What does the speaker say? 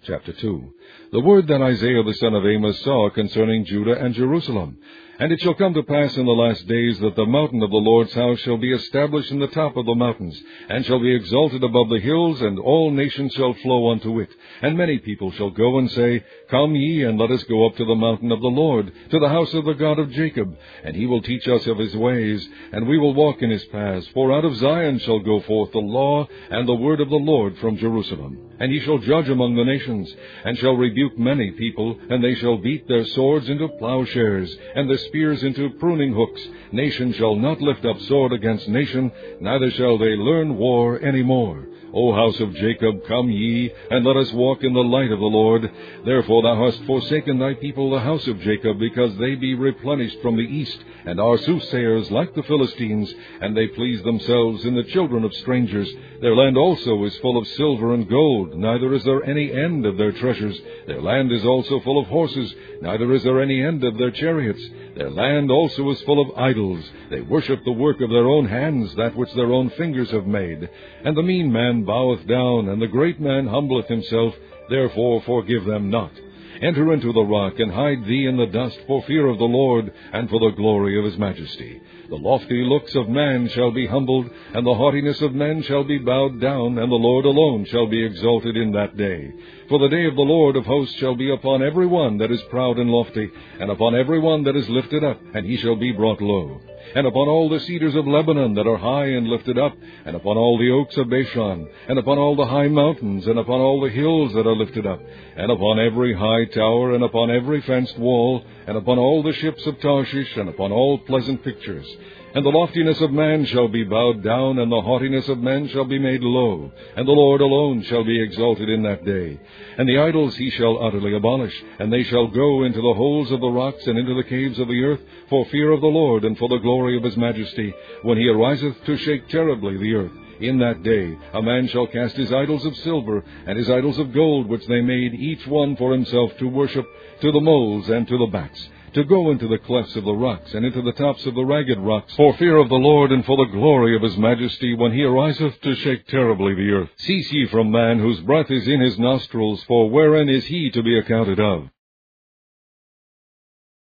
Chapter 2. The word that Isaiah the son of Amos saw concerning Judah and Jerusalem. And it shall come to pass in the last days that the mountain of the Lord's house shall be established in the top of the mountains, and shall be exalted above the hills, and all nations shall flow unto it. And many people shall go and say, Come ye, and let us go up to the mountain of the Lord, to the house of the God of Jacob. And he will teach us of his ways, and we will walk in his paths. For out of Zion shall go forth the law and the word of the Lord from Jerusalem. And he shall judge among the nations, and shall rebuke many people, and they shall beat their swords into plowshares, and their spears into pruning hooks. Nation shall not lift up sword against nation, neither shall they learn war any more. O house of Jacob, come ye, and let us walk in the light of the Lord. Therefore thou hast forsaken thy people, the house of Jacob, because they be replenished from the east, and are soothsayers like the Philistines, and they please themselves in the children of strangers. Their land also is full of silver and gold, neither is there any end of their treasures. Their land is also full of horses, neither is there any end of their chariots. Their land also is full of idols. They worship the work of their own hands, that which their own fingers have made. And the mean man boweth down, and the great man humbleth himself. Therefore forgive them not. Enter into the rock, and hide thee in the dust, for fear of the Lord, and for the glory of his majesty. The lofty looks of man shall be humbled, and the haughtiness of men shall be bowed down, and the Lord alone shall be exalted in that day. For the day of the Lord of hosts shall be upon every one that is proud and lofty, and upon every one that is lifted up, and he shall be brought low. And upon all the cedars of Lebanon that are high and lifted up, and upon all the oaks of Bashan, and upon all the high mountains, and upon all the hills that are lifted up, and upon every high tower, and upon every fenced wall, and upon all the ships of Tarshish, and upon all pleasant pictures. And the loftiness of man shall be bowed down, and the haughtiness of men shall be made low, and the Lord alone shall be exalted in that day. And the idols he shall utterly abolish, and they shall go into the holes of the rocks, and into the caves of the earth, for fear of the Lord, and for the glory of his majesty, when he ariseth to shake terribly the earth. In that day a man shall cast his idols of silver, and his idols of gold, which they made each one for himself to worship, to the moles and to the backs, to go into the clefts of the rocks, and into the tops of the ragged rocks, for fear of the Lord, and for the glory of his majesty, when he ariseth to shake terribly the earth. Cease ye from man, whose breath is in his nostrils, for wherein is he to be accounted of?